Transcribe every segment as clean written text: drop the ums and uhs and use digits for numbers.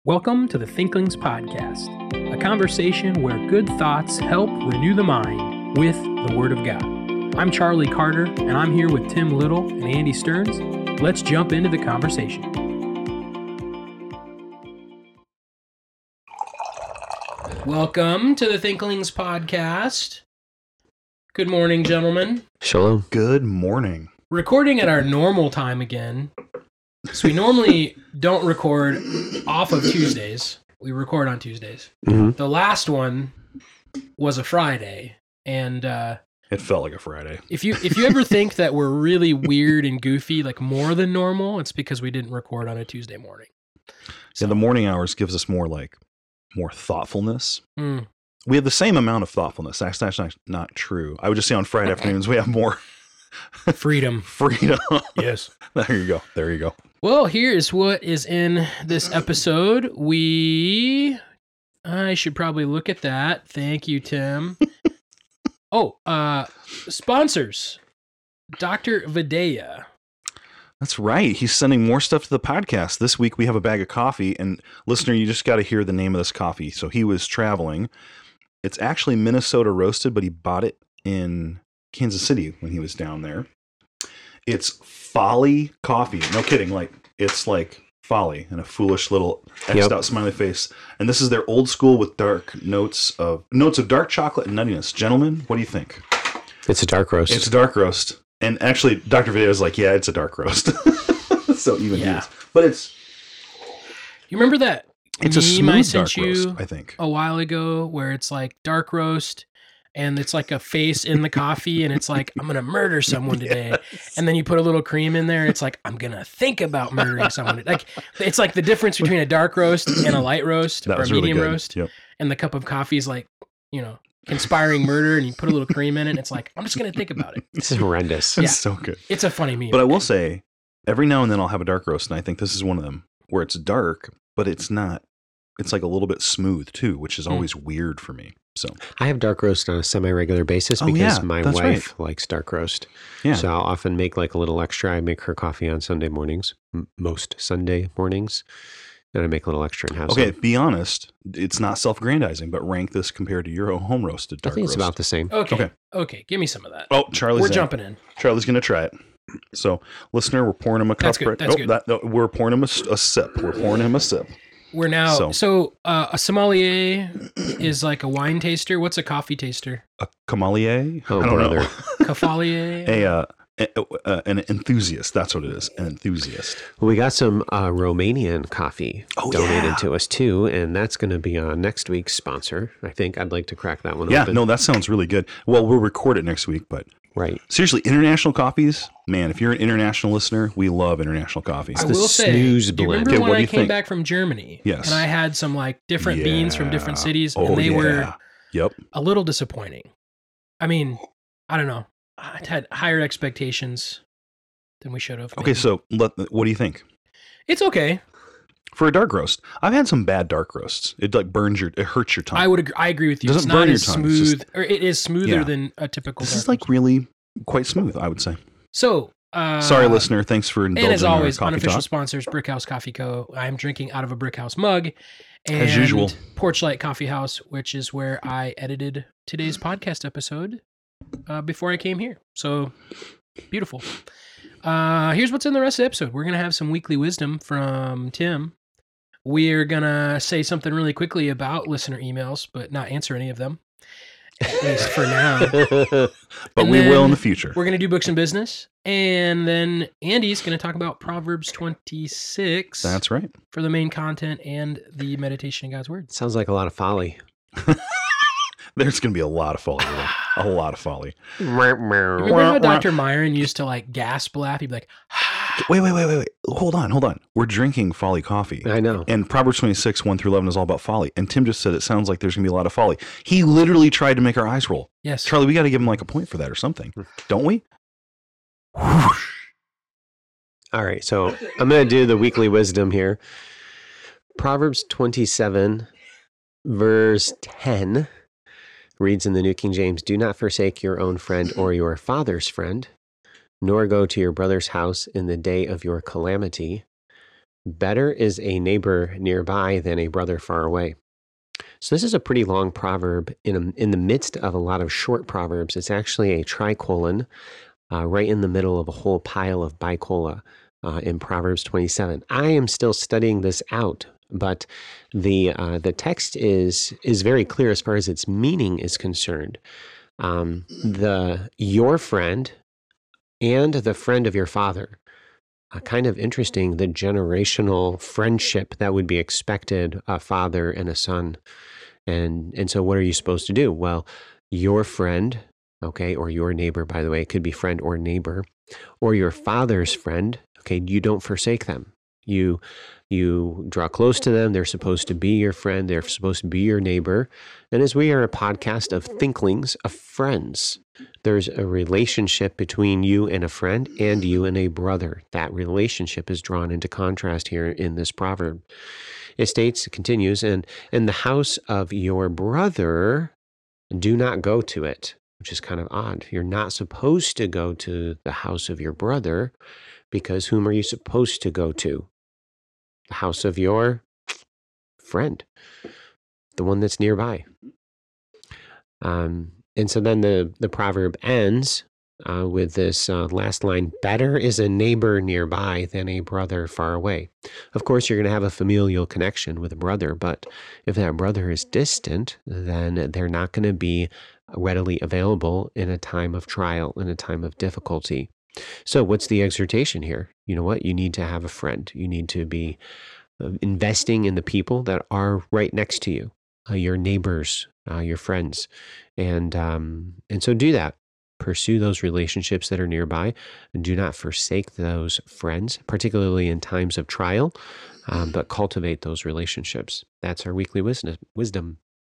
Welcome to the Thinklings Podcast, a conversation where good thoughts help renew the mind with the Word of God. I'm Charlie Carter, and I'm here with Tim Little and Andy Stearns. Let's jump into the conversation. Welcome to the Thinklings Podcast. Good morning, gentlemen. Shalom. Good morning. Recording at our normal time again. So we normally don't record off of Tuesdays. We record on Tuesdays. Mm-hmm. The last one was a Friday, and It felt like a Friday. if you ever think that we're really weird and goofy, like more than normal, it's because we didn't record on a Tuesday morning. So the morning hours gives us more thoughtfulness. Mm. We have the same amount of thoughtfulness. That's actually not true. I would just say on Friday afternoons we have more Freedom. freedom. Yes. There you go. There you go. Well, here is what is in this episode. I should probably look at that. Thank you, Tim. Sponsors. Dr. Vidya. That's right. He's sending more stuff to the podcast. This week we have a bag of coffee, and listener, you just got to hear the name of this coffee. So he was traveling. It's actually Minnesota roasted, but he bought it in Kansas City when he was down there. It's Folly coffee. No kidding. It's like folly and a foolish little X'd out smiley face. And this is their old school with dark notes of dark chocolate and nuttiness. Gentlemen, what do you think? It's a dark roast. It's a dark roast. And actually, Dr. Video is like, yeah, it's a dark roast. So even he is. But it's You remember that a meme I smooth sent dark you roast, I think. a while ago where it's like dark roast and it's like a face in the coffee and it's like, I'm going to murder someone today. Yes. And then you put a little cream in there and it's like, I'm going to think about murdering someone. Like, it's like the difference between a dark roast and a light roast That or a was really medium good. roast. Yep. And the cup of coffee is like, conspiring murder, and you put a little cream in it and it's like, I'm just going to think about it. This is horrendous. Yeah. It's so good. It's a funny meme. But I will say, every now and then I'll have a dark roast, and I think this is one of them, where it's dark, but it's not. It's like a little bit smooth too, which is always weird for me. So I have dark roast on a semi-regular basis Oh, because yeah, my that's wife likes dark roast. yeah, So I'll often make like a little extra. I make her coffee on Sunday mornings, most Sunday mornings, and I make a little extra and have okay. some. Be honest, it's not self-aggrandizing, but rank this compared to your own home roasted I dark think roast. it's about the same. Okay. Give me some of that. Oh, Charlie's We're in. jumping in. Charlie's gonna try it. So, listener, we're pouring him a cup. That's good, that's good. We're pouring him a sip. We're pouring him a sip. We're now, So- a sommelier is like a wine taster. What's a coffee taster? A sommelier? Oh, I don't brother. know. Cavalier? An enthusiast. That's what it is. An enthusiast. We got some Romanian coffee donated yeah. to us too, and that's going to be on next week's sponsor. I think I'd like to crack that one Yeah, open. no, that sounds really good. Well, we'll record it next week, but Right. seriously, international coffees, man, if you're an international listener, we love international coffees. I the will say, snooze do you blend. remember Okay, when what do I you came think? back from Germany? Yes. And I had some like different beans from different Yeah. cities, Oh, and they were yeah. Yep. a little disappointing. I mean, I don't know. I had higher expectations than we should have. Okay, maybe. so what do you think? It's okay. For a dark roast, I've had some bad dark roasts. It it hurts your tongue. I agree with you. Doesn't It's not burn your as tongue, it's smooth, just- or it is smoother Yeah. than a typical. This dark is like roast. really quite smooth, I would say. So. Sorry, listener. Thanks for indulging And as always, our coffee unofficial talk. sponsors, Brickhouse Coffee Co. I'm drinking out of a Brickhouse mug. And As usual. Porchlight Coffee House, which is where I edited today's podcast episode before I came here. So, beautiful. Here's what's in the rest of the episode. We're going to have some weekly wisdom from Tim. We're going to say something really quickly about listener emails, but not answer any of them, at least for now. But And we will in then the future. We're going to do books and business. And then Andy's going to talk about Proverbs 26 That's right. for the main content and the meditation in God's Word. Sounds like a lot of folly. There's going to be a lot of folly. With it. A lot of folly. Remember how Dr. Myron used to like gasp laugh? He'd be like, Wait. Hold on. We're drinking folly coffee. I know. And Proverbs 26, 1-11 is all about folly. And Tim just said it sounds like there's going to be a lot of folly. He literally tried to make our eyes roll. yes. Charlie, we got to give him like a point for that or something. Don't we? All right, so I'm going to do the weekly wisdom here. Proverbs 27, verse 10 reads in the New King James, "Do not forsake your own friend or your father's friend, nor go to your brother's house in the day of your calamity, Better is a neighbor nearby than a brother far away. So this is a pretty long proverb in the midst of a lot of short proverbs. It's actually a tricolon right in the middle of a whole pile of bicola in Proverbs 27. I am still studying this out, but the text is very clear as far as its meaning is concerned. Your friend and the friend of your father. Kind of interesting, the generational friendship that would be expected, a father and a son. And so what are you supposed to do? Well, your friend, okay, or your neighbor, by the way, it could be friend or neighbor, or your father's friend, okay, you don't forsake them. You draw close to them. They're supposed to be your friend. They're supposed to be your neighbor. And as we are a podcast of thinklings, of friends, there's a relationship between you and a friend and you and a brother. That relationship is drawn into contrast here in this proverb. It continues, and in the house of your brother, do not go to it, which is kind of odd. You're not supposed to go to the house of your brother, because whom are you supposed to go to? The house of your friend, the one that's nearby. And so then the proverb ends with this last line, better is a neighbor nearby than a brother far away. Of course, you're going to have a familial connection with a brother, but if that brother is distant, then they're not going to be readily available in a time of trial, in a time of difficulty. So what's the exhortation here? You know what? You need to have a friend. You need to be investing in the people that are right next to you, your neighbors, your friends. And so do that. Pursue those relationships that are nearby, and do not forsake those friends, particularly in times of trial, but cultivate those relationships. That's our weekly wisdom.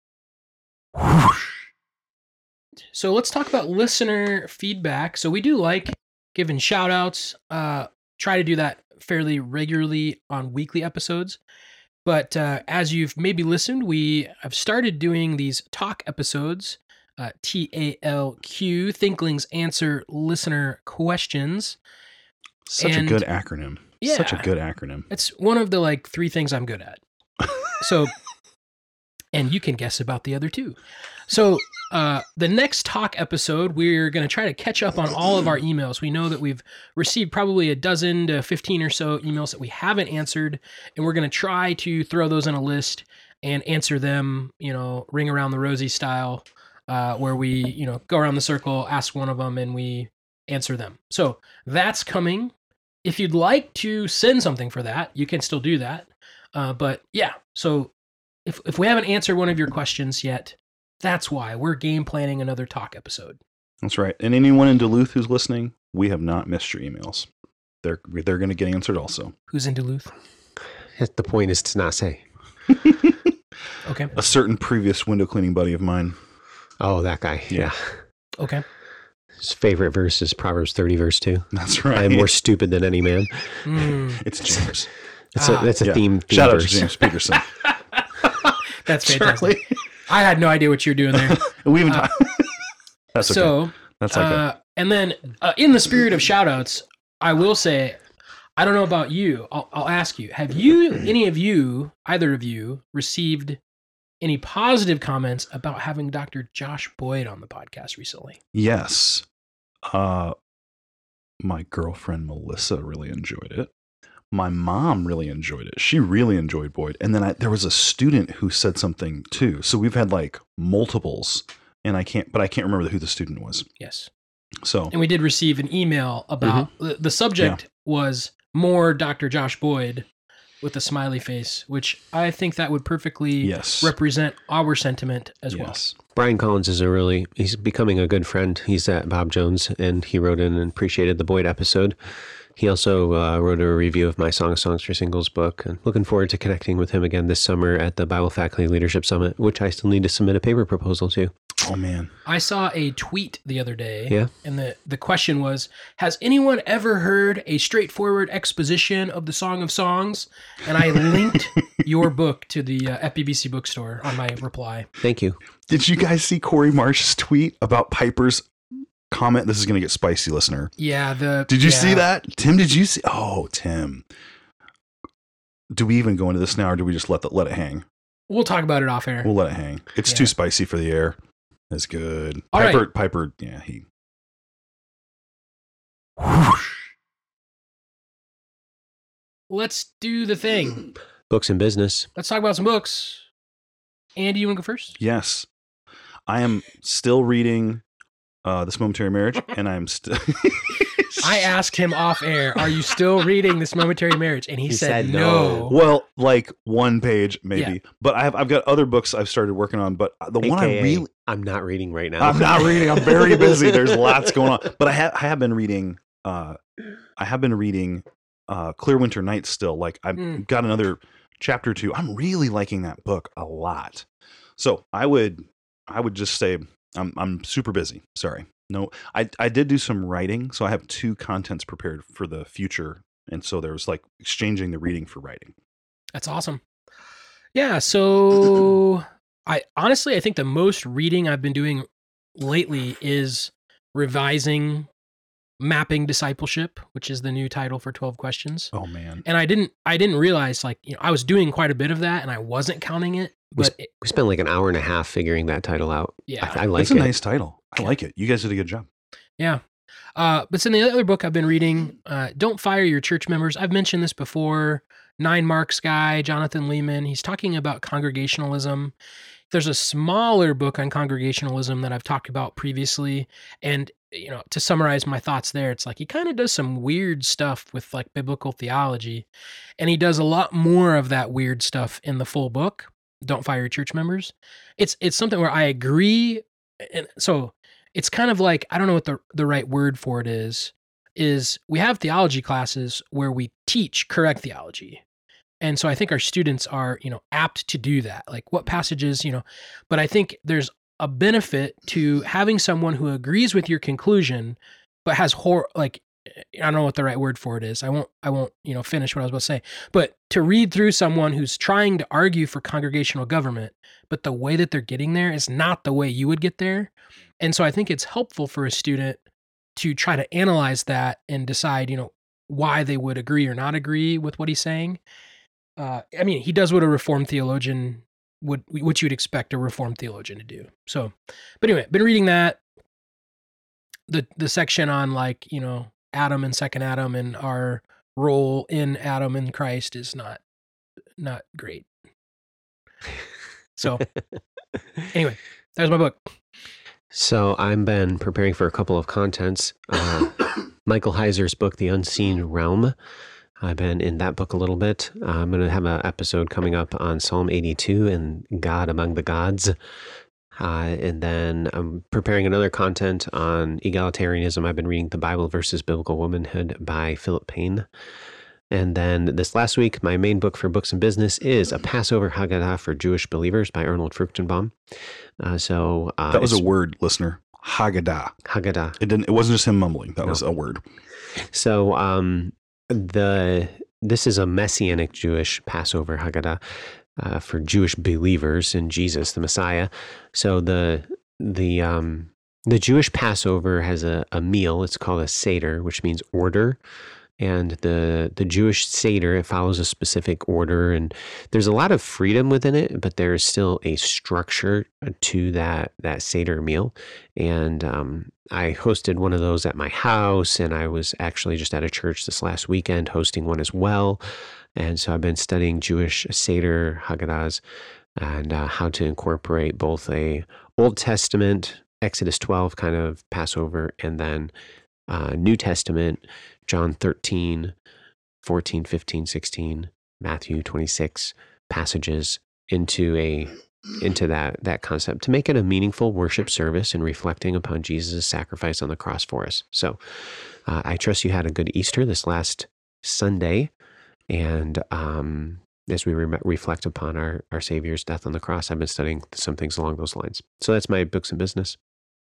So let's talk about listener feedback. So we do like giving shout outs, try to do that fairly regularly on weekly episodes. But as you've maybe listened, we have started doing these talk episodes, TALQ, Thinklings Answer Listener Questions. Such a good acronym. Yeah, such a good acronym. It's one of the 3 things I'm good at. So, and you can guess about the other 2. So the next talk episode, we're going to try to catch up on all of our emails. We know that we've received probably a dozen to 15 or so emails that we haven't answered, and we're going to try to throw those in a list and answer them, ring around the rosy style, where we, go around the circle, ask one of them, and we answer them. So that's coming. If you'd like to send something for that, you can still do that. But yeah, so if we haven't answered one of your questions yet, that's why we're game planning another talk episode. That's right. And anyone in Duluth who's listening, we have not missed your emails. They're going to get answered also. Who's in Duluth? The point is to not say. Okay. A certain previous window cleaning buddy of mine. Oh, that guy. Yeah. Okay. His favorite verse is Proverbs 30, verse 2. That's right. I am more stupid than any man. It's James. That's a theme Shout out verse. to James Peterson. That's fantastic. I had no idea what you were doing there. We even talked. That's okay. So, that's okay. And then in the spirit of shout outs, I will say, I don't know about you. I'll ask you, have either of you, received any positive comments about having Dr. Josh Boyd on the podcast recently? Yes. My girlfriend Melissa really enjoyed it. My mom really enjoyed it. She really enjoyed Boyd. And then there was a student who said something too. So we've had multiples, and I can't remember who the student was. Yes. So, and we did receive an email about the subject was more Dr. Josh Boyd with a smiley face, which I think that would perfectly represent our sentiment as well. Brian Collins is he's becoming a good friend. He's at Bob Jones, and he wrote in and appreciated the Boyd episode. He also wrote a review of my Song of Songs for Singles book, and looking forward to connecting with him again this summer at the Bible Faculty Leadership Summit, which I still need to submit a paper proposal to. Oh, man. I saw a tweet the other day, yeah, and the question was, has anyone ever heard a straightforward exposition of the Song of Songs? And I linked your book to the FBBC bookstore on my reply. Thank you. Did you guys see Corey Marsh's tweet about Piper's comment? This is going to get spicy, listener. Yeah. Did you see that? Tim, did you see? Oh, Tim. do we even go into this now, or do we just let it hang? We'll talk about it off air. We'll let it hang. It's too spicy for the air. That's good. All right. Piper, yeah, he. Let's do the thing. Books and business. Let's talk about some books. Andy, you want to go first? Yes. I am still reading This Momentary Marriage, and I'm still... I asked him off air, are you still reading This Momentary Marriage? And he said no. Well, like one page maybe. Yeah. But I've got other books I've started working on, but the one I'm not reading right now. I'm not reading. I'm very busy. There's lots going on. But I have been reading Clear Winter Nights still. Like I've got another chapter or two. I'm really liking that book a lot. So I would just say I'm super busy. Sorry. No, I did do some writing, so I have 2 contents prepared for the future, and so there was like exchanging the reading for writing. That's awesome. Yeah, so I think the most reading I've been doing lately is revising Mapping Discipleship, which is the new title for 12 Questions. Oh man. And I didn't realize, like, I was doing quite a bit of that and I wasn't counting it. But we spent like an hour and a half figuring that title out. Yeah. I like it. It's a nice title. I like it. You guys did a good job. Yeah. But so the other book I've been reading, Don't Fire Your Church Members. I've mentioned this before. 9 Marks guy, Jonathan Leeman. He's talking about congregationalism. There's a smaller book on congregationalism that I've talked about previously. And, to summarize my thoughts there, it's like he kind of does some weird stuff with like biblical theology. And he does a lot more of that weird stuff in the full book. Don't Fire Your Church Members. It's something where I agree. And so it's kind of like, I don't know what the right word for it is we have theology classes where we teach correct theology. And so I think our students are, apt to do that. Like what passages, but I think there's a benefit to having someone who agrees with your conclusion, but has I don't know what the right word for it is. I won't, finish what I was about to say, but to read through someone who's trying to argue for congregational government, but the way that they're getting there is not the way you would get there. And so I think it's helpful for a student to try to analyze that and decide, why they would agree or not agree with what he's saying. He does what a Reformed theologian what you'd expect a Reformed theologian to do. So, but anyway, been reading that. The section on Adam and second Adam and our role in Adam and Christ is not great. So anyway, that was my book. So I've been preparing for a couple of contents. Michael Heiser's book, The Unseen Realm. I've been in that book a little bit. I'm going to have an episode coming up on Psalm 82 and God Among the Gods. And then I'm preparing another content on egalitarianism. I've been reading The Bible versus Biblical Womanhood by Philip Payne. And then this last week, my main book for books and business is A Passover Haggadah for Jewish Believers by Arnold Fruchtenbaum. That was a word, listener. Haggadah. Haggadah. It wasn't just him mumbling. That was a word. So this is a Messianic Jewish Passover Haggadah for Jewish believers in Jesus, the Messiah. So the Jewish Passover has a meal. It's called a Seder, which means order. And the Jewish Seder, it follows a specific order, and there's a lot of freedom within it, but there is still a structure to that Seder meal. And I hosted one of those at my house, and I was actually just at a church this last weekend hosting one as well. And so I've been studying Jewish Seder Haggadahs and how to incorporate both a Old Testament, Exodus 12 kind of Passover, and then New Testament, John 13, 14, 15, 16, Matthew 26 passages into that concept to make it a meaningful worship service and reflecting upon Jesus' sacrifice on the cross for us. So I trust you had a good Easter this last Sunday. And as we reflect upon our Savior's death on the cross, I've been studying some things along those lines. So that's my books and business.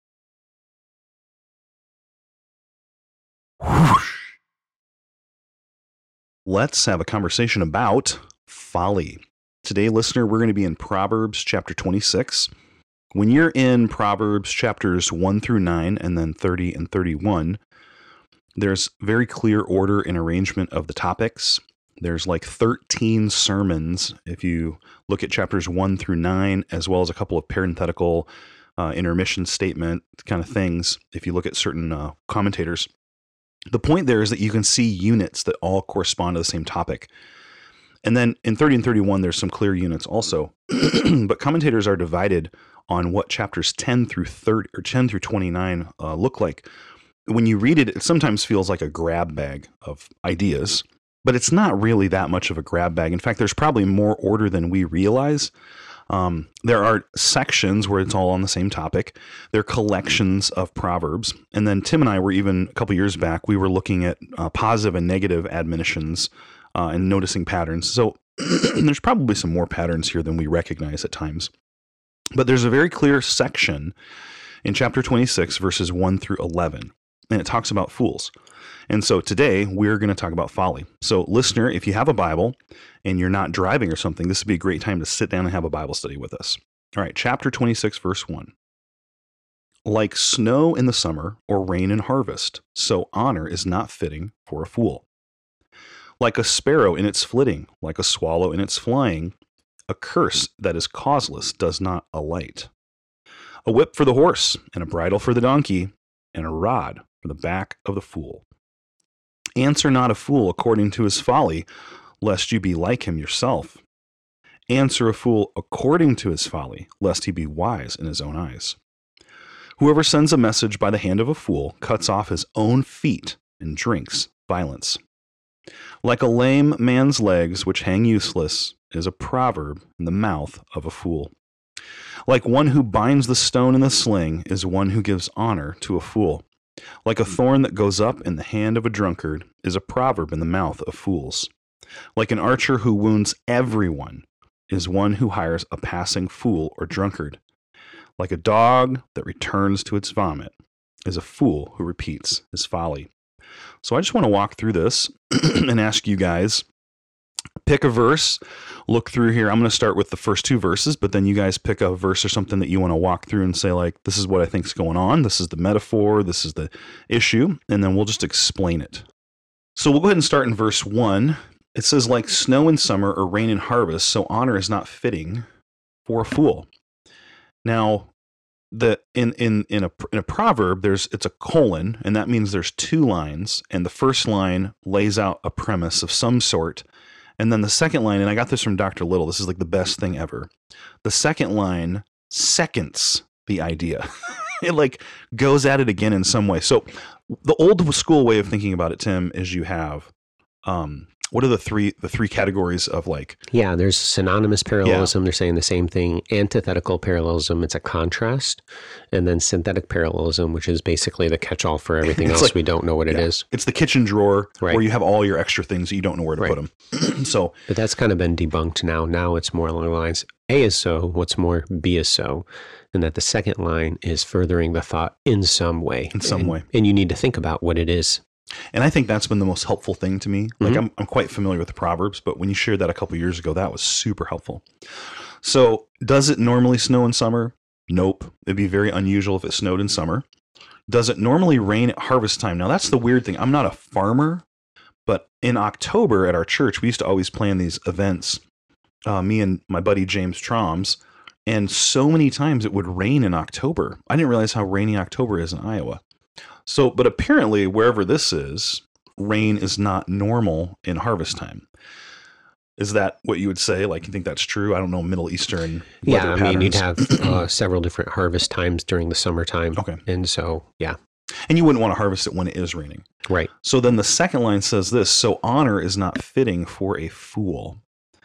Let's have a conversation about folly. Today, listener, we're going to be in Proverbs chapter 26. When you're in Proverbs chapters 1 through 9 and then 30 and 31, there's very clear order and arrangement of the topics. There's like 13 sermons if you look at chapters 1 through 9, as well as a couple of parenthetical intermission statement kind of things if you look at certain commentators. The point there is that you can see units that all correspond to the same topic. And then in 30 and 31, there's some clear units also. But commentators are divided on what chapters 10 through 30 or 10 through 29 look like. When you read it, it sometimes feels like a grab bag of ideas, but it's not really that much of a grab bag. In fact, there's probably more order than we realize. There are sections where it's all on the same topic. There are collections of proverbs. And then Tim and I were even a couple years back, we were looking at positive and negative admonitions and noticing patterns. So there's probably some more patterns here than we recognize at times. But there's a very clear section in chapter 26, verses 1 through 11, and it talks about fools. And so today we're going to talk about folly. So listener, if you have a Bible and you're not driving or something, this would be a great time to sit down and have a Bible study with us. All right, chapter 26, verse 1. Like snow in the summer or rain in harvest, so honor is not fitting for a fool. Like a sparrow in its flitting, like a swallow in its flying, a curse that is causeless does not alight. A whip for the horse, and a bridle for the donkey, and a rod for the back of the fool. Answer not a fool according to his folly, lest you be like him yourself. Answer a fool according to his folly, lest he be wise in his own eyes. Whoever sends a message by the hand of a fool cuts off his own feet and drinks violence. Like a lame man's legs which hang useless is a proverb in the mouth of a fool. Like one who binds the stone in the sling is one who gives honor to a fool. Like a thorn that goes up in the hand of a drunkard is a proverb in the mouth of fools. Like an archer who wounds everyone is one who hires a passing fool or drunkard. Like a dog that returns to its vomit is a fool who repeats his folly. So I just want to walk through this and ask you guys, pick a verse, look through here. I'm going to start with the first two verses, but then you guys pick a verse or something that you want to walk through and say, like, this is what I think is going on. This is the metaphor. This is the issue. And then we'll just explain it. So we'll go ahead and start in verse 1. It says, like snow in summer or rain in harvest, so honor is not fitting for a fool. Now, in a proverb, it's a colon, and that means there's two lines, and the first line lays out a premise of some sort, and then the second line, and I got this from Dr. Little, this is like the best thing ever. The second line seconds the idea. It like goes at it again in some way. So the old school way of thinking about it, Tim, is you have what are the three categories of like? Yeah, there's synonymous parallelism. Yeah. They're saying the same thing. Antithetical parallelism, it's a contrast. And then synthetic parallelism, which is basically the catch-all for everything else. Like, we don't know what it is. It's the kitchen drawer where you have all your extra things that you don't know where to put them. But that's kind of been debunked now. Now it's more along the lines, A is so, what's more, B is so. And that the second line is furthering the thought in some way. In some way. And you need to think about what it is. And I think that's been the most helpful thing to me. Like I'm quite familiar with the Proverbs, but when you shared that a couple years ago, that was super helpful. So does it normally snow in summer? Nope. It'd be very unusual if it snowed in summer. Does it normally rain at harvest time? Now that's the weird thing. I'm not a farmer, but in October at our church, we used to always plan these events, me and my buddy James Troms, and so many times it would rain in October. I didn't realize how rainy October is in Iowa. So, but apparently wherever this is, rain is not normal in harvest time. Is that what you would say? Like, you think that's true? I don't know, Middle Eastern weather patterns. Mean, you'd have several different harvest times during the summertime. Okay. And so, yeah. And you wouldn't want to harvest it when it is raining. Right. So then the second line says this, so honor is not fitting for a fool.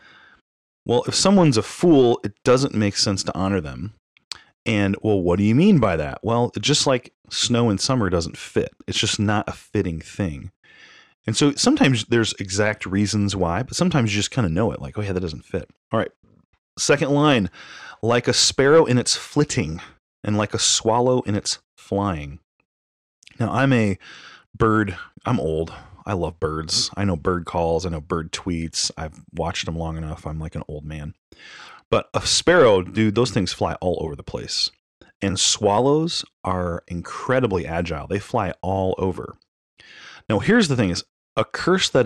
Well, if someone's a fool, it doesn't make sense to honor them. And, well, what do you mean by that? Well, just like snow in summer doesn't fit. It's just not a fitting thing. And so sometimes there's exact reasons why, but sometimes you just kind of know it. Like, oh, yeah, that doesn't fit. All right. Second line, like a sparrow in its flitting and like a swallow in its flying. Now, I'm a bird. I'm old. I love birds. I know bird calls. I know bird tweets. I've watched them long enough. I'm like an old man. But a sparrow, dude, those things fly all over the place. And swallows are incredibly agile. They fly all over. Now, here's the thing is, a curse that is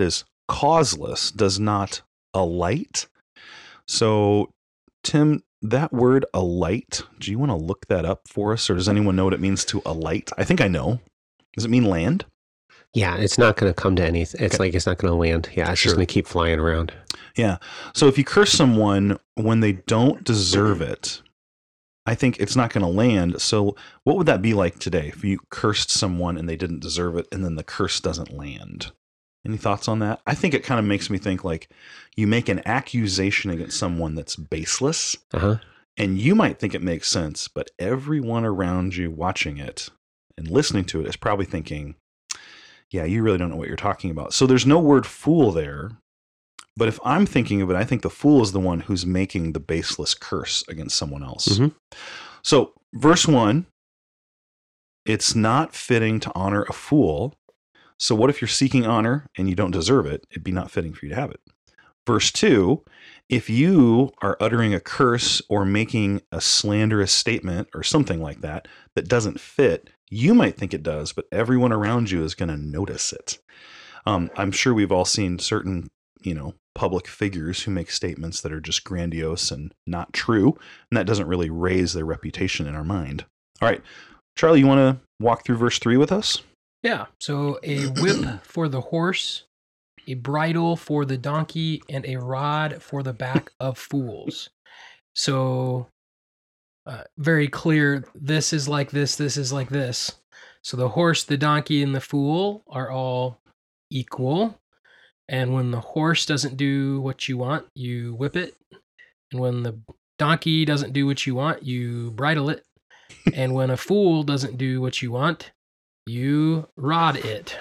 causeless does not alight. So, Tim, that word alight, do you want to look that up for us? Or does anyone know what it means to alight? I think I know. Does it mean land? Yeah, it's not going to come to anything. It's Okay. like it's not going to land. Yeah, it's Sure. just going to keep flying around. Yeah. So if you curse someone when they don't deserve it, I think it's not going to land. So what would that be like today if you cursed someone and they didn't deserve it and then the curse doesn't land? Any thoughts on that? I think it kind of makes me think like you make an accusation against someone that's baseless Uh-huh. and you might think it makes sense, but everyone around you watching it and listening to it is probably thinking, yeah, you really don't know what you're talking about. So there's no word fool there. But if I'm thinking of it, I think the fool is the one who's making the baseless curse against someone else. Mhm. So, verse 1, it's not fitting to honor a fool. So, what if you're seeking honor and you don't deserve it? It'd be not fitting for you to have it. Verse 2, if you are uttering a curse or making a slanderous statement or something like that that doesn't fit, you might think it does, but everyone around you is going to notice it. I'm sure we've all seen certain, public figures who make statements that are just grandiose and not true, and that doesn't really raise their reputation in our mind. All right, Charlie, you want to walk through verse 3 with us? Yeah. So a whip for the horse, a bridle for the donkey, and a rod for the back of fools. So very clear. This is like this. This is like this. So the horse, the donkey, and the fool are all equal. And when the horse doesn't do what you want, you whip it. And when the donkey doesn't do what you want, you bridle it. And when a fool doesn't do what you want, you rod it.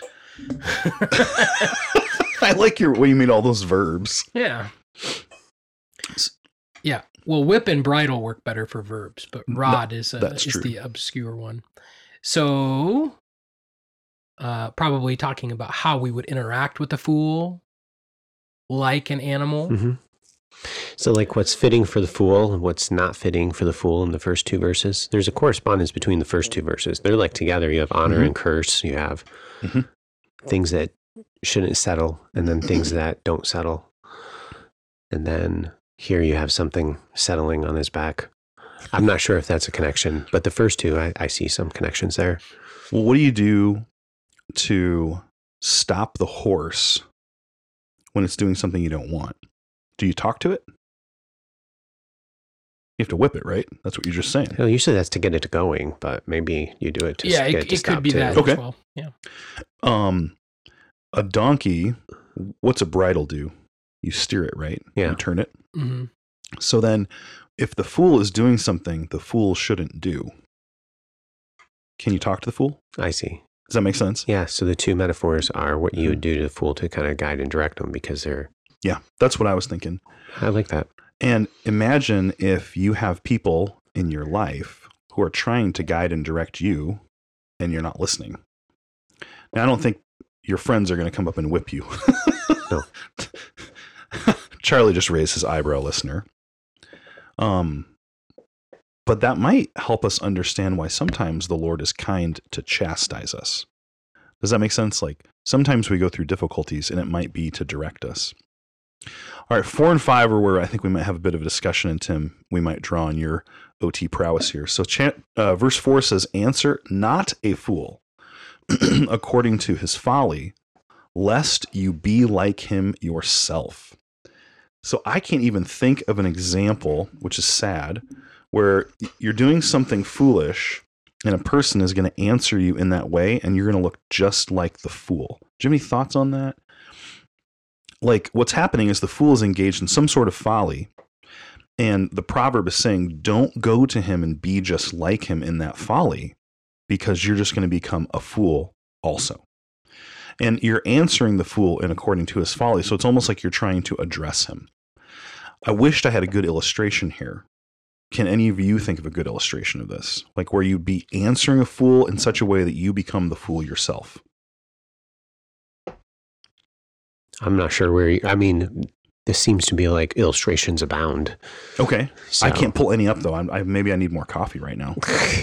I like what you mean all those verbs. Yeah. Yeah. Well, whip and bridle work better for verbs, but rod is true. the obscure one. So, probably talking about how we would interact with the fool, like an animal. Mhm. So, like, what's fitting for the fool and what's not fitting for the fool in the first two verses? There's a correspondence between the first two verses. They're like together. You have honor and curse. You have things that shouldn't settle, and then things that don't settle. And then here you have something settling on his back. I'm not sure if that's a connection, but the first two, I see some connections there. Well, what do you do to stop the horse when it's doing something you don't want? Do you talk to it? You have to whip it, right? That's what you're just saying. Well, usually that's to get it going, but maybe you do it to Yeah, get it to it stop could be too. that Okay. as well. Yeah. A donkey, what's a bridle do? You steer it, right? Yeah. You turn it. Mm-hmm. So then, if the fool is doing something the fool shouldn't do, can you talk to the fool? I see. Does that make sense? Yeah, so the two metaphors are what you would do to the fool to kind of guide and direct them because they're... Yeah, that's what I was thinking. I like that. And imagine if you have people in your life who are trying to guide and direct you and you're not listening. Now, I don't think your friends are going to come up and whip you. No. Charlie just raised his eyebrow, listener. But that might help us understand why sometimes the Lord is kind to chastise us. Does that make sense? Like sometimes we go through difficulties and it might be to direct us. All right, 4 and 5 are where I think we might have a bit of a discussion, and Tim, we might draw on your OT prowess here. So verse 4 says, answer not a fool according to his folly, lest you be like him yourself. So I can't even think of an example, which is sad, where you're doing something foolish and a person is going to answer you in that way and you're going to look just like the fool. Do you have any thoughts on that? Like what's happening is the fool is engaged in some sort of folly, and the proverb is saying, don't go to him and be just like him in that folly, because you're just going to become a fool also. And you're answering the fool in according to his folly. So it's almost like you're trying to address him. I wished I had a good illustration here. Can any of you think of a good illustration of this? Like where you'd be answering a fool in such a way that you become the fool yourself. I'm not sure where this seems to be like illustrations abound. Okay. So, I can't pull any up though. Maybe I need more coffee right now.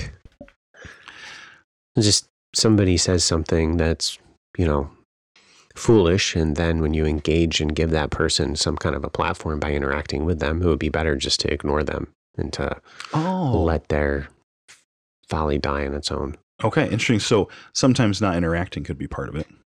Just somebody says something that's, foolish. And then when you engage and give that person some kind of a platform by interacting with them, it would be better just to ignore them and to let their folly die on its own. Okay, interesting. So sometimes not interacting could be part of it.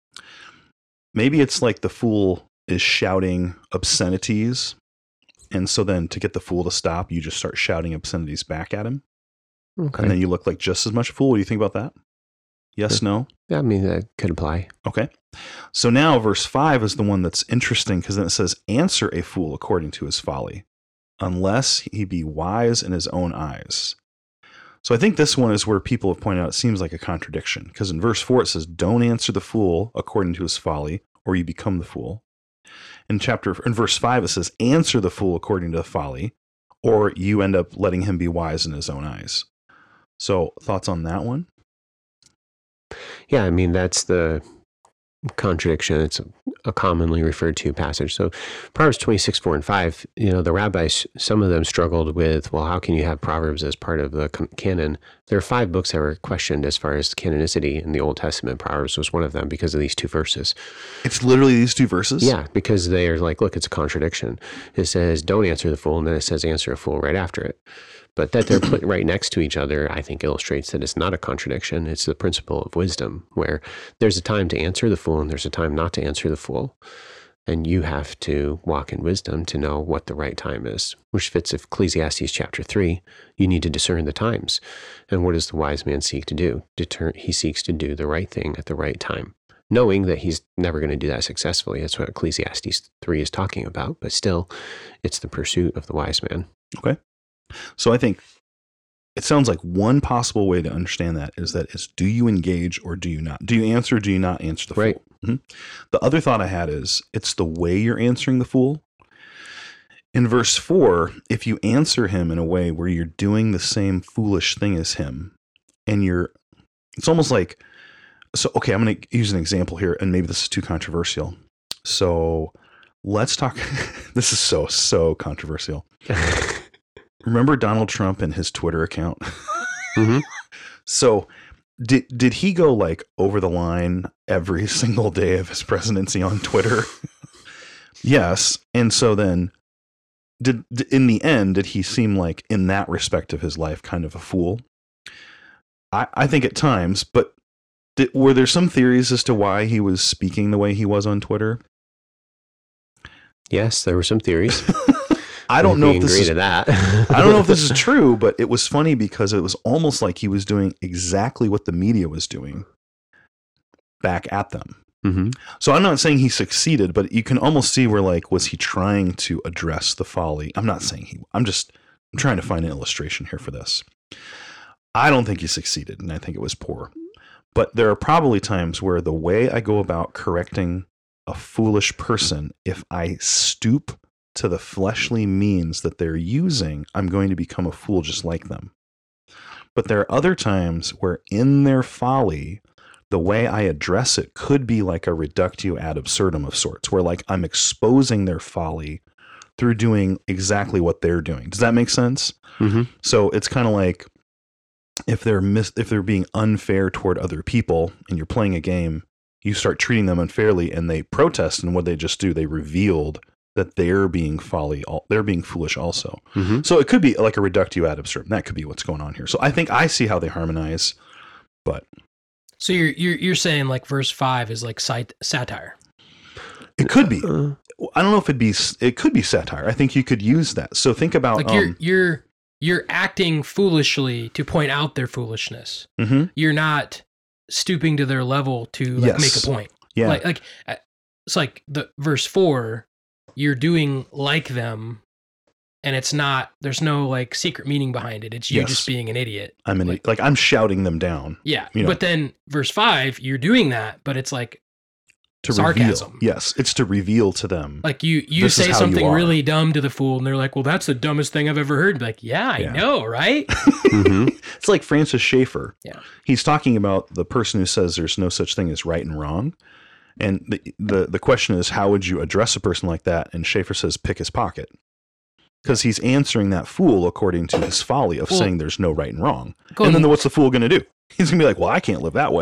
Maybe it's like the fool is shouting obscenities. And so then to get the fool to stop, you just start shouting obscenities back at him. Okay. And then you look like just as much a fool. What do you think about that? Yes, no? Yeah, I mean, that could apply. Okay. So now verse 5 is the one that's interesting because then it says, answer a fool according to his folly, unless he be wise in his own eyes. So I think this one is where people have pointed out it seems like a contradiction because in verse 4 it says, don't answer the fool according to his folly, or you become the fool. In verse 5 it says, answer the fool according to the folly, or you end up letting him be wise in his own eyes. So thoughts on that one? Yeah, I mean, that's the contradiction. It's a commonly referred to passage. So Proverbs 26, 4 and 5, the rabbis, some of them struggled with, well, how can you have Proverbs as part of the canon? There are 5 books that were questioned as far as canonicity in the Old Testament. Proverbs was one of them because of these 2 verses. It's literally these 2 verses? Yeah, because they are like, look, it's a contradiction. It says, don't answer the fool, and then it says, answer a fool right after it. But that they're put right next to each other, I think illustrates that it's not a contradiction. It's the principle of wisdom, where there's a time to answer the fool and there's a time not to answer the fool. And you have to walk in wisdom to know what the right time is, which fits Ecclesiastes chapter 3. You need to discern the times. And what does the wise man seek to do? He seeks to do the right thing at the right time, knowing that he's never going to do that successfully. That's what Ecclesiastes 3 is talking about. But still, it's the pursuit of the wise man. Okay. So I think it sounds like one possible way to understand that is that it's, do you engage or do you not? Do you answer or do you not answer the fool? Right. Mm-hmm. The other thought I had is it's the way you're answering the fool. In verse 4, if you answer him in a way where you're doing the same foolish thing as him, and it's almost like, so, okay, I'm going to use an example here, and maybe this is too controversial. So let's talk, this is so controversial. Remember Donald Trump and his Twitter account? Mm-hmm. So did he go like over the line every single day of his presidency on Twitter? Yes. And so then in the end, did he seem like in that respect of his life kind of a fool? I think at times, but were there some theories as to why he was speaking the way he was on Twitter? Yes, there were some theories. I don't know if this is that. I don't know if this is true, but it was funny because it was almost like he was doing exactly what the media was doing back at them. Mm-hmm. So I'm not saying he succeeded, but you can almost see where like, was he trying to address the folly? I'm not saying I'm trying to find an illustration here for this. I don't think he succeeded, and I think it was poor. But there are probably times where the way I go about correcting a foolish person, if I stoop to the fleshly means that they're using, I'm going to become a fool just like them. But there are other times where in their folly, the way I address it could be like a reductio ad absurdum of sorts, where like I'm exposing their folly through doing exactly what they're doing. Does that make sense? Mm-hmm. So it's kind of like if they're being unfair toward other people and you're playing a game, you start treating them unfairly and they protest, and what they just do, they revealed that they're being foolish also. Mm-hmm. So it could be like a reductio ad absurdum. That could be what's going on here. So I think I see how they harmonize, but So you're saying like verse 5 is like satire. it could be. I don't know if it could be satire. I think you could use that. So think about like you're acting foolishly to point out their foolishness. Mm-hmm. You're not stooping to their level to like make a point. Yeah. Like it's like the verse 4, you're doing like them, and there's no like secret meaning behind it. It's you just being an idiot. I'm shouting them down. Yeah. But then verse 5, you're doing that, but it's like to sarcasm. Reveal. Yes. It's to reveal to them. Like you say something really dumb to the fool, and they're like, well, that's the dumbest thing I've ever heard. Like, yeah, I know, right? Mm-hmm. It's like Francis Schaeffer. Yeah. He's talking about the person who says there's no such thing as right and wrong. And the question is, how would you address a person like that? And Schaeffer says, pick his pocket. Because he's answering that fool according to his folly of saying there's no right and wrong. And then what's the fool going to do? He's going to be like, well, I can't live that way.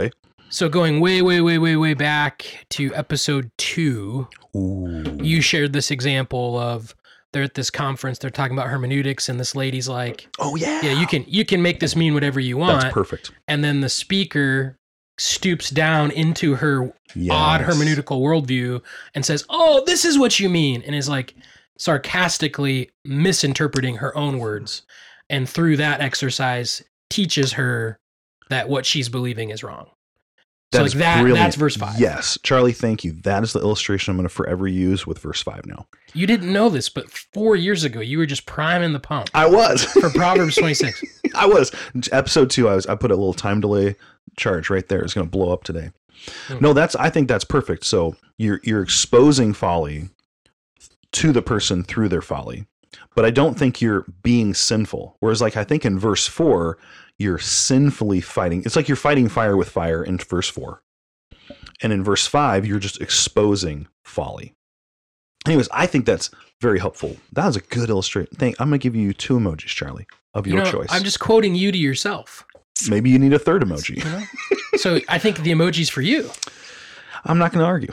So going way back to episode 2, Ooh. you shared this example of they're at this conference, they're talking about hermeneutics, and this lady's like, Oh yeah. yeah, you can make this mean whatever you want. That's perfect. And then the speaker stoops down into her odd hermeneutical worldview and says, oh, this is what you mean, and is like sarcastically misinterpreting her own words. And through that exercise teaches her that what she's believing is wrong. So like that's verse 5. Yes. Charlie, thank you. That is the illustration I'm going to forever use with verse 5 now. You didn't know this, but 4 years ago, you were just priming the pump. I was. For Proverbs 26. I was. Episode 2, I put a little time delay charge right there. It's going to blow up today. No, I think that's perfect. So you're exposing folly to the person through their folly, but I don't think you're being sinful. Whereas like, I think in verse 4, you're sinfully fighting. It's like you're fighting fire with fire in verse 4. And in verse 5, you're just exposing folly. Anyways, I think that's very helpful. That was a good illustration. I'm going to give you 2 emojis, Charlie, of your choice. I'm just quoting you to yourself. Maybe you need a 3rd emoji. So I think the emoji's for you. I'm not going to argue.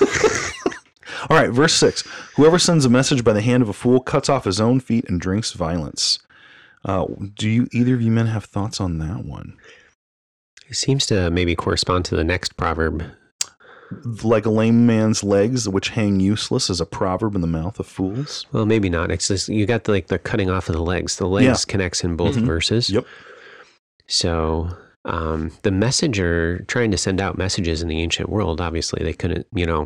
All right, verse 6. Whoever sends a message by the hand of a fool cuts off his own feet and drinks violence. Do either of you men have thoughts on that one? It seems to maybe correspond to the next proverb. Like a lame man's legs, which hang useless, is a proverb in the mouth of fools. Well, maybe not. It's just, you got the cutting off of the legs. The legs connects in both verses. Yep. So the messenger trying to send out messages in the ancient world, obviously they couldn't,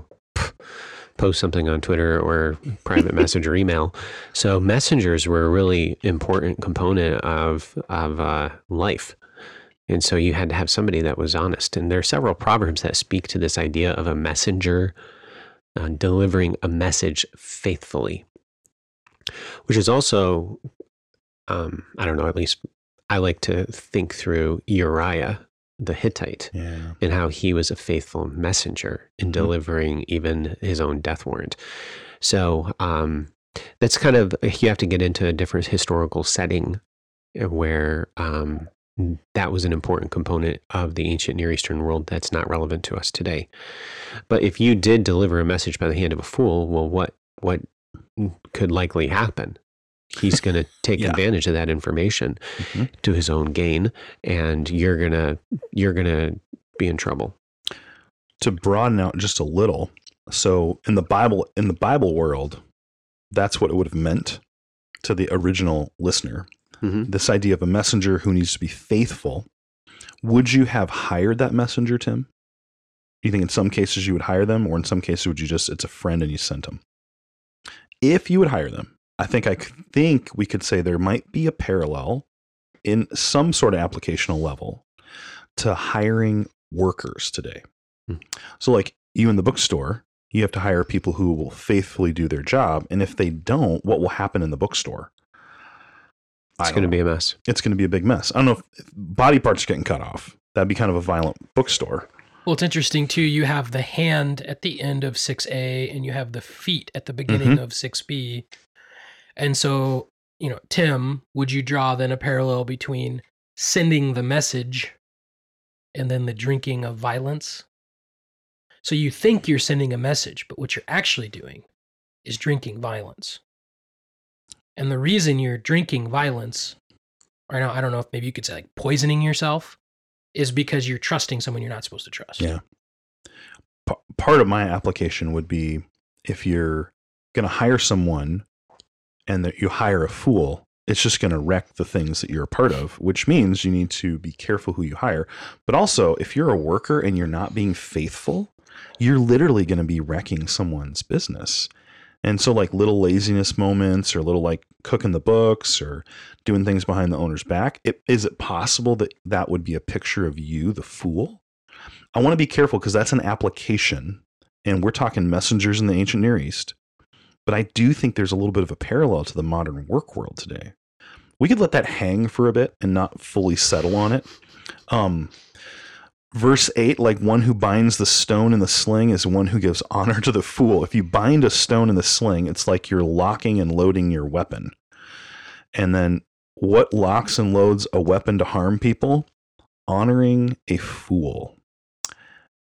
post something on Twitter or private message or email. So messengers were a really important component of life. And so you had to have somebody that was honest. And there are several proverbs that speak to this idea of a messenger delivering a message faithfully, which is also, I don't know, at least I like to think through Uriah the Hittite and how he was a faithful messenger in delivering even his own death warrant. So that's kind of, you have to get into a different historical setting where that was an important component of the ancient Near Eastern world that's not relevant to us today. But if you did deliver a message by the hand of a fool, well, what could likely happen? He's going to take advantage of that information to his own gain, and you're gonna be in trouble. To broaden out just a little, so in the Bible world, that's what it would have meant to the original listener. This idea of a messenger who needs to be faithful. Would you have hired that messenger, Tim? Do you think in some cases you would hire them, or in some cases would you just, it's a friend and you sent them? If you would hire them, I think we could say there might be a parallel in some sort of applicational level to hiring workers today. So like you in the bookstore, you have to hire people who will faithfully do their job. And if they don't, what will happen in the bookstore? It's going to be a mess. It's going to be a big mess. I don't know if body parts are getting cut off. That'd be kind of a violent bookstore. Well, it's interesting too. You have the hand at the end of 6A and you have the feet at the beginning of 6B. And so, Tim, would you draw then a parallel between sending the message and then the drinking of violence? So you think you're sending a message, but what you're actually doing is drinking violence. And the reason you're drinking violence, or I don't know if maybe you could say like poisoning yourself, is because you're trusting someone you're not supposed to trust. Yeah. Part of my application would be if you're going to hire someone and that you hire a fool, it's just going to wreck the things that you're a part of, which means you need to be careful who you hire. But also, if you're a worker and you're not being faithful, you're literally going to be wrecking someone's business. And so like little laziness moments or little like cooking the books or doing things behind the owner's back, is it possible that that would be a picture of you, the fool? I want to be careful because that's an application, and we're talking messengers in the ancient Near East. But I do think there's a little bit of a parallel to the modern work world today. We could let that hang for a bit and not fully settle on it. Verse 8, like one who binds the stone in the sling is one who gives honor to the fool. If you bind a stone in the sling, it's like you're locking and loading your weapon. And then what locks and loads a weapon to harm people? Honoring a fool.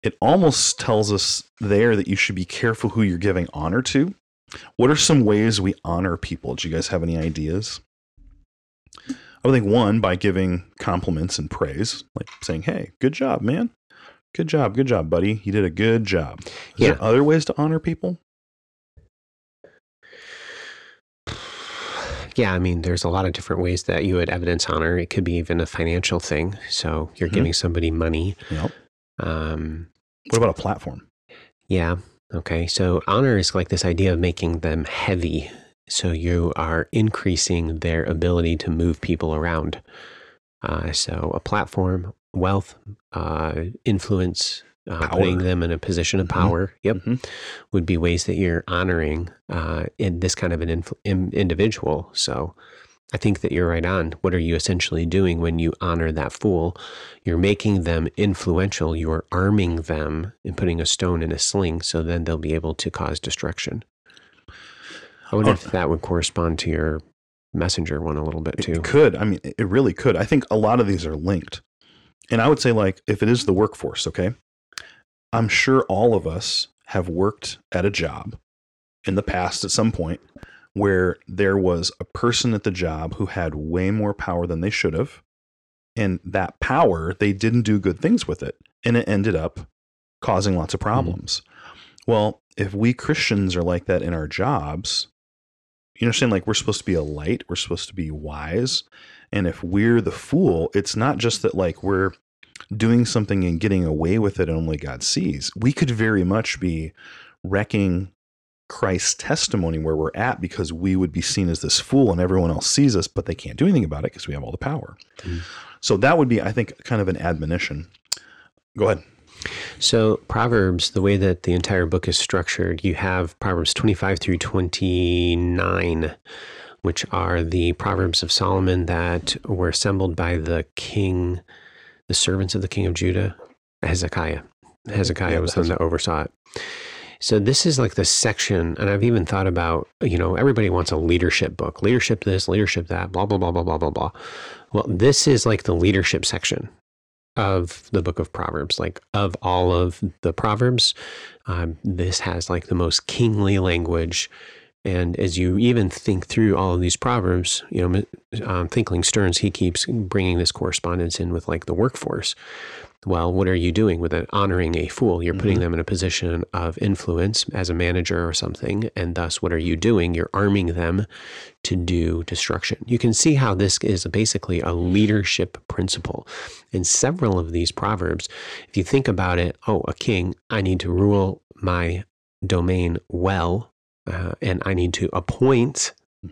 it almost tells us there that you should be careful who you're giving honor to. What are some ways we honor people? Do you guys have any ideas? I would think one, by giving compliments and praise, like saying, hey, good job, man. Good job, buddy. You did a good job. Is there other ways to honor people? Yeah, I mean, there's a lot of different ways that you would evidence honor. It could be even a financial thing. So you're giving somebody money. Yep. What about a platform? Yeah. Okay. So honor is like this idea of making them heavy. So you are increasing their ability to move people around. So a platform, wealth, influence, putting them in a position of power, would be ways that you're honoring in this kind of an individual. So I think that you're right on. What are you essentially doing when you honor that fool? You're making them influential. You're arming them and putting a stone in a sling, so then they'll be able to cause destruction. I wonder if that would correspond to your messenger one a little bit too. It could. I mean, it really could. I think a lot of these are linked. And I would say, like, if it is the workforce, okay, I'm sure all of us have worked at a job in the past at some point where there was a person at the job who had way more power than they should have. And that power, they didn't do good things with it. And it ended up causing lots of problems. Well, if we Christians are like that in our jobs, you understand, like, we're supposed to be a light, we're supposed to be wise. And if we're the fool, it's not just that, like, we're doing something and getting away with it and only God sees. We could very much be wrecking Christ's testimony where we're at because we would be seen as this fool and everyone else sees us, but they can't do anything about it because we have all the power. So that would be, I think, kind of an admonition. Go ahead. So Proverbs, the way that the entire book is structured, you have Proverbs 25 through 29, which are the Proverbs of Solomon that were assembled by the king, the servants of the king of Judah, Hezekiah. Hezekiah was the one that oversaw it. So this is like the section, and I've even thought about, everybody wants a leadership book, leadership this, leadership that, blah, blah, blah, blah, blah, blah, blah. Well, this is like the leadership section of the book of Proverbs. Like, of all of the Proverbs, this has like the most kingly language. And as you even think through all of these Proverbs, Thinkling Stearns, he keeps bringing this correspondence in with like the workforce. Well, what are you doing with it? Honoring a fool. You're putting them in a position of influence as a manager or something. And thus, what are you doing? You're arming them to do destruction. You can see how this is basically a leadership principle. In several of these Proverbs, if you think about it, a king, I need to rule my domain well, and I need to appoint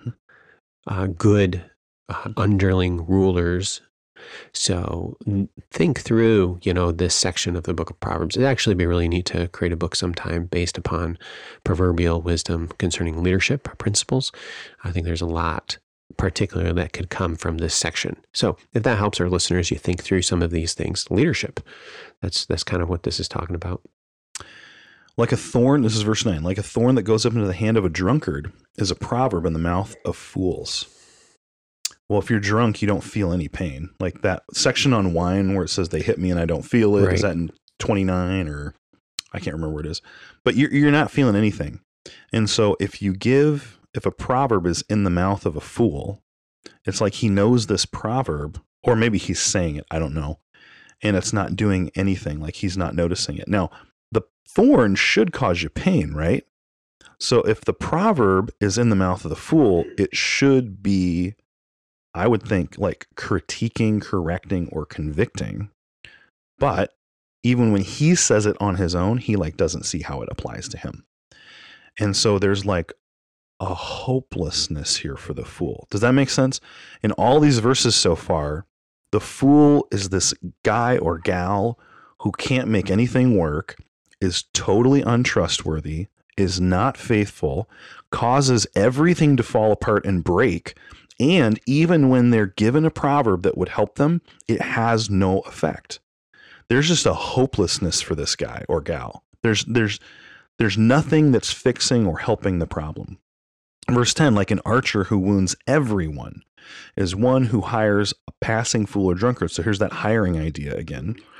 good underling rulers. So think through, this section of the book of Proverbs. It'd actually be really neat to create a book sometime based upon proverbial wisdom concerning leadership principles. I think there's a lot particularly that could come from this section. So if that helps our listeners, you think through some of these things. Leadership, that's kind of what this is talking about. Like a thorn, this is verse 9, like a thorn that goes up into the hand of a drunkard is a proverb in the mouth of fools. Well, if you're drunk, you don't feel any pain. Like that section on wine where it says they hit me and I don't feel it. Right. Is that in 29 or I can't remember where it is, but you're not feeling anything. And so if a proverb is in the mouth of a fool, it's like he knows this proverb, or maybe he's saying it, I don't know. And it's not doing anything, like he's not noticing it. Now, the thorn should cause you pain, right? So if the proverb is in the mouth of the fool, it should be, I would think, like critiquing, correcting, or convicting. But even when he says it on his own, he like doesn't see how it applies to him. And so there's like a hopelessness here for the fool. Does that make sense? In all these verses so far, the fool is this guy or gal who can't make anything work, is totally untrustworthy, is not faithful, causes everything to fall apart and break. And even when they're given a proverb that would help them, it has no effect. There's just a hopelessness for this guy or gal. There's nothing that's fixing or helping the problem. Verse 10, like an archer who wounds everyone is one who hires a passing fool or drunkard. So here's that hiring idea again.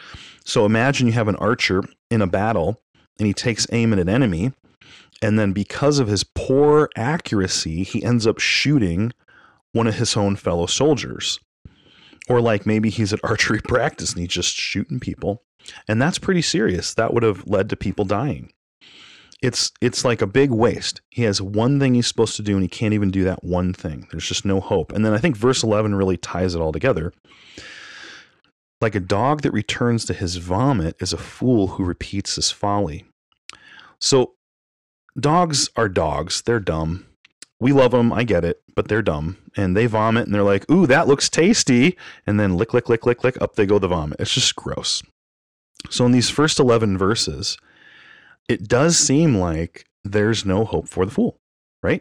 So imagine you have an archer in a battle and he takes aim at an enemy. And then because of his poor accuracy, he ends up shooting one of his own fellow soldiers. Or like maybe he's at archery practice and he's just shooting people. And that's pretty serious. That would have led to people dying. It's like a big waste. He has one thing he's supposed to do and he can't even do that one thing. There's just no hope. And then I think verse 11 really ties it all together. Like a dog that returns to his vomit is a fool who repeats his folly. So dogs are dogs. They're dumb. We love them. I get it, but they're dumb. And they vomit and they're like, ooh, that looks tasty. And then lick, lick, lick, lick, lick, up they go the vomit. It's just gross. So in these first 11 verses, it does seem like there's no hope for the fool, right?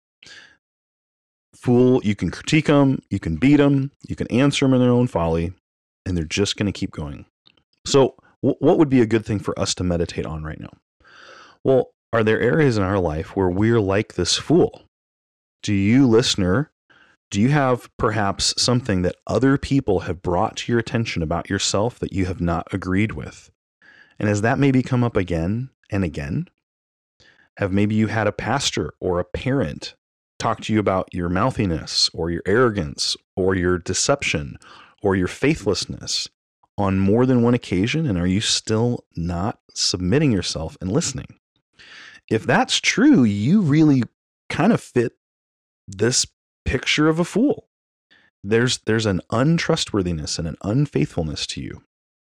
Fool, you can critique them, you can beat them, you can answer them in their own folly, and they're just going to keep going. So what would be a good thing for us to meditate on right now? Well, are there areas in our life where we're like this fool? Do you, listener, do you have perhaps something that other people have brought to your attention about yourself that you have not agreed with? And has that maybe come up again and again? Have maybe you had a pastor or a parent talk to you about your mouthiness or your arrogance or your deception or your faithlessness on more than one occasion? And are you still not submitting yourself and listening? If that's true, you really kind of fit this picture of a fool. There's an untrustworthiness and an unfaithfulness to you.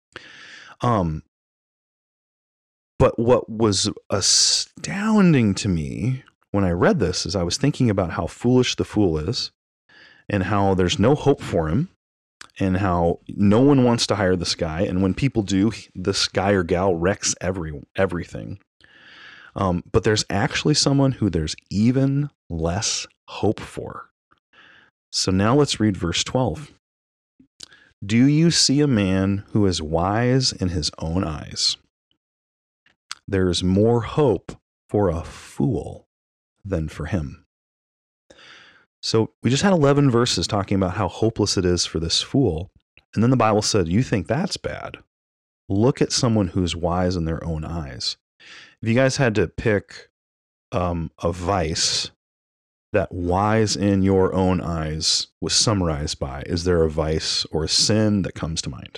But what was astounding to me when I read this is I was thinking about how foolish the fool is and how there's no hope for him and how no one wants to hire this guy. And when people do, this guy or gal wrecks everything. But there's actually someone who there's even less hope for. So now let's read verse 12. Do you see a man who is wise in his own eyes? There is more hope for a fool than for him. So we just had 11 verses talking about how hopeless it is for this fool. And then the Bible said, you think that's bad? Look at someone who's wise in their own eyes. If you guys had to pick a vice that wise in your own eyes was summarized by, is there a vice or a sin that comes to mind?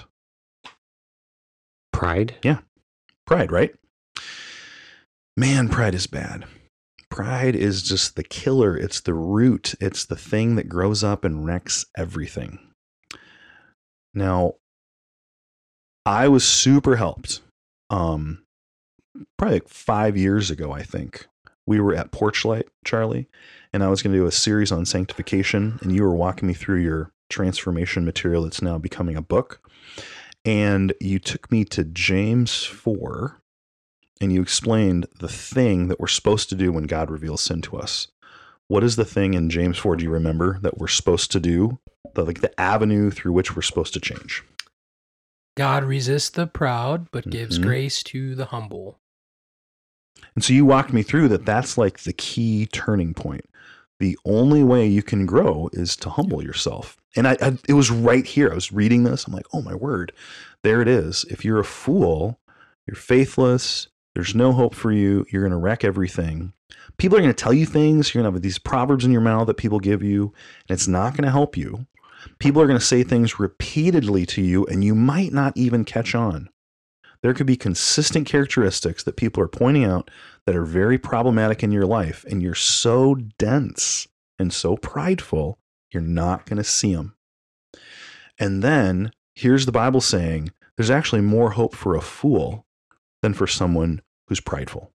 Pride? Yeah. Pride, right? Man, pride is bad. Pride is just the killer. It's the root. It's the thing that grows up and wrecks everything. Now, I was super helped. Probably like 5 years ago, I think. We were at Porchlight, Charlie, and I was going to do a series on sanctification, and you were walking me through your transformation material that's now becoming a book. And you took me to James 4, and you explained the thing that we're supposed to do when God reveals sin to us. What is the thing in James 4, do you remember, that we're supposed to do? The avenue through which we're supposed to change. God resists the proud, but gives grace to the humble. And so you walked me through that that's like the key turning point. The only way you can grow is to humble yourself. And it was right here. I was reading this. I'm like, oh my word, there it is. If you're a fool, you're faithless, there's no hope for you, you're going to wreck everything. People are going to tell you things. You're going to have these proverbs in your mouth that people give you, and it's not going to help you. People are going to say things repeatedly to you, and you might not even catch on. There could be consistent characteristics that people are pointing out that are very problematic in your life, and you're so dense and so prideful, you're not going to see them. And then here's the Bible saying there's actually more hope for a fool than for someone who's prideful.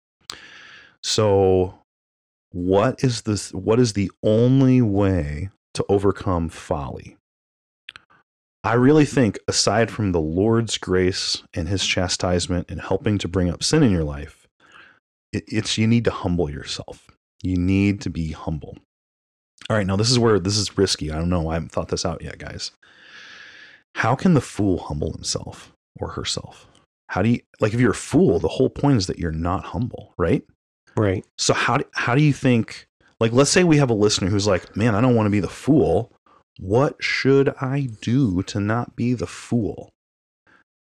So what is the only way to overcome folly? I really think, aside from the Lord's grace and his chastisement and helping to bring up sin in your life, it's you need to humble yourself. You need to be humble. All right, now this is risky. I don't know. I haven't thought this out yet, guys. How can the fool humble himself or herself? How do you, like, if you're a fool, the whole point is that you're not humble, right? Right. So how do you think, like, let's say we have a listener who's like, man, I don't want to be the fool. What should I do to not be the fool?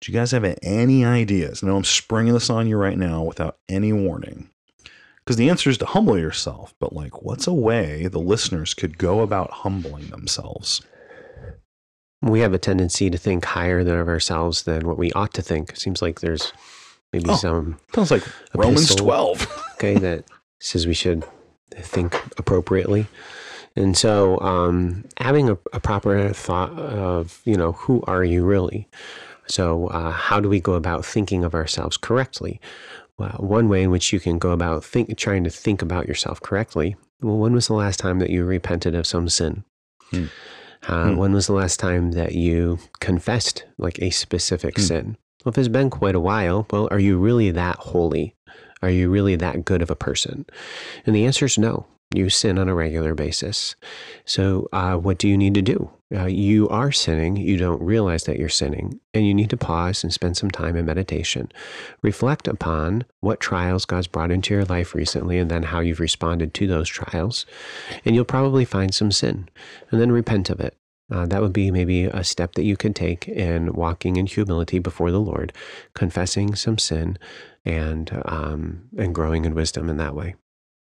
Do you guys have any ideas? I know I'm springing this on you right now without any warning. Because the answer is to humble yourself. But like, what's a way the listeners could go about humbling themselves? We have a tendency to think higher of ourselves than what we ought to think. It seems like there's maybe some... Sounds like Romans epistle, 12. Okay, that says we should think appropriately. And so having a proper thought of, who are you really? So how do we go about thinking of ourselves correctly? Well, one way in which you can go about trying to think about yourself correctly, well, when was the last time that you repented of some sin? When was the last time that you confessed like a specific sin? Well, if it's been quite a while, well, are you really that holy? Are you really that good of a person? And the answer is no. You sin on a regular basis. So what do you need to do? You are sinning. You don't realize that you're sinning. And you need to pause and spend some time in meditation. Reflect upon what trials God's brought into your life recently and then how you've responded to those trials. And you'll probably find some sin. And then repent of it. That would be maybe a step that you could take in walking in humility before the Lord, confessing some sin and growing in wisdom in that way.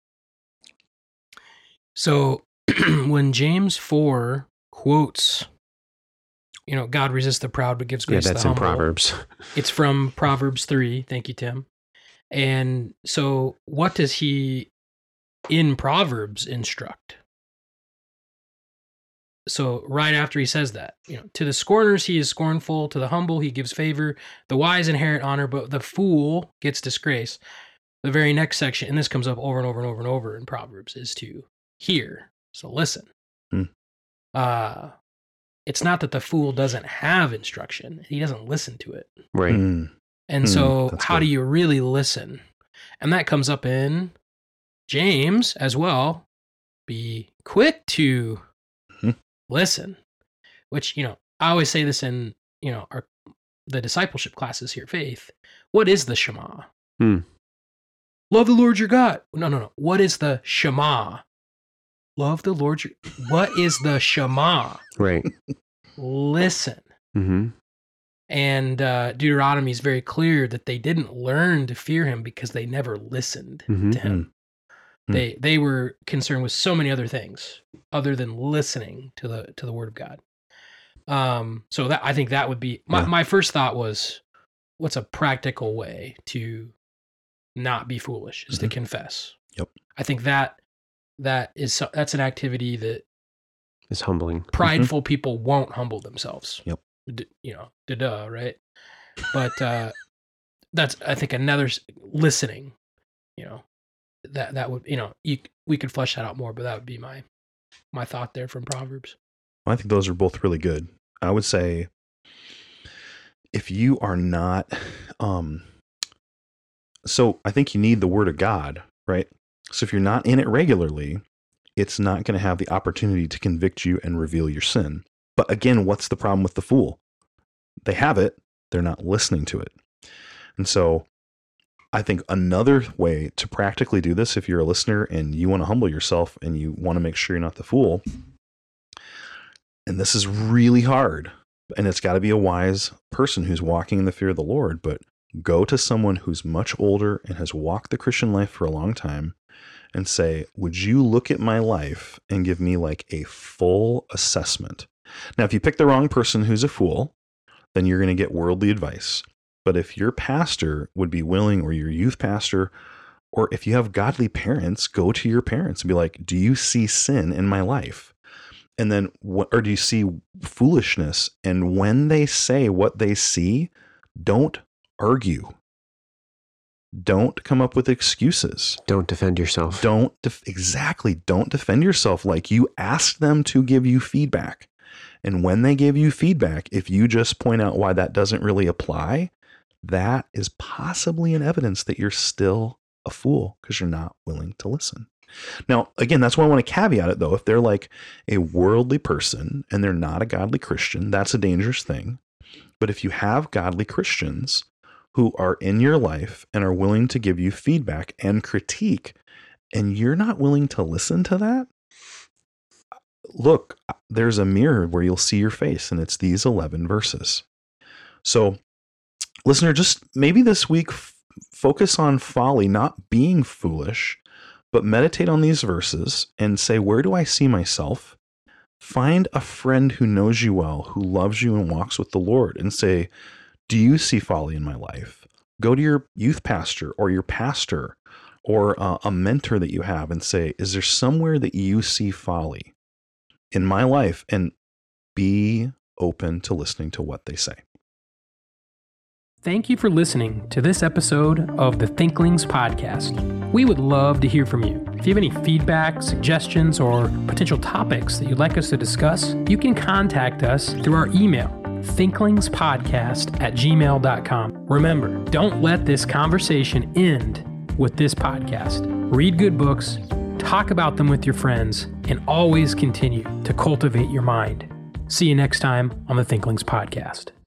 So when James 4 quotes, God resists the proud but gives grace to the humble. Yeah, that's in Proverbs. It's from Proverbs 3. Thank you, Tim. And so what does he in Proverbs instruct? So right after he says that, to the scorners he is scornful, to the humble he gives favor, the wise inherit honor, but the fool gets disgrace. The very next section, and this comes up over and over and over and over in Proverbs, is to hear. So listen. It's not that the fool doesn't have instruction. He doesn't listen to it. Right. And so how good. do you really listen? And that comes up in James as well. Be quick to listen, which, I always say this in, the discipleship classes here at Faith. What is the Shema? Love the Lord your God. No. What is the Shema? Love the Lord. What is the Shema? Right. Listen. Mm-hmm. And Deuteronomy is very clear that they didn't learn to fear him because they never listened to him. They were concerned with so many other things other than listening to the Word of God. So that I think that would be my first thought was, what's a practical way to not be foolish is to confess. Yep. I think that's an activity that is humbling. Prideful people won't humble themselves. Yep. Right? But that's, I think, another listening, that would, we could flesh that out more, but that would be my thought there from Proverbs. I think those are both really good. I would say if you are not, so I think you need the Word of God, right? So if you're not in it regularly, it's not going to have the opportunity to convict you and reveal your sin. But again, what's the problem with the fool? They have it, they're not listening to it. And so I think another way to practically do this, if you're a listener and you want to humble yourself and you want to make sure you're not the fool, and this is really hard, and it's got to be a wise person who's walking in the fear of the Lord, but go to someone who's much older and has walked the Christian life for a long time and say, would you look at my life and give me like a full assessment? Now, if you pick the wrong person who's a fool, then you're going to get worldly advice. But if your pastor would be willing, or your youth pastor, or if you have godly parents, go to your parents and be like, do you see sin in my life? And then, or do you see foolishness? And when they say what they see, don't argue. Don't come up with excuses. Don't defend yourself. Don't defend yourself. Like, you asked them to give you feedback. And when they give you feedback, if you just point out why that doesn't really apply, that is possibly an evidence that you're still a fool because you're not willing to listen. Now, again, that's why I want to caveat it, though. If they're like a worldly person and they're not a godly Christian, that's a dangerous thing. But if you have godly Christians who are in your life and are willing to give you feedback and critique, and you're not willing to listen to that, look, there's a mirror where you'll see your face, and it's these 11 verses. So listener, just maybe this week, focus on folly, not being foolish, but meditate on these verses and say, where do I see myself? Find a friend who knows you well, who loves you and walks with the Lord, and say, do you see folly in my life? Go to your youth pastor or your pastor or a mentor that you have and say, is there somewhere that you see folly in my life? And be open to listening to what they say. Thank you for listening to this episode of the Thinklings Podcast. We would love to hear from you. If you have any feedback, suggestions, or potential topics that you'd like us to discuss, you can contact us through our email, thinklingspodcast@gmail.com. Remember, don't let this conversation end with this podcast. Read good books, talk about them with your friends, and always continue to cultivate your mind. See you next time on the Thinklings Podcast.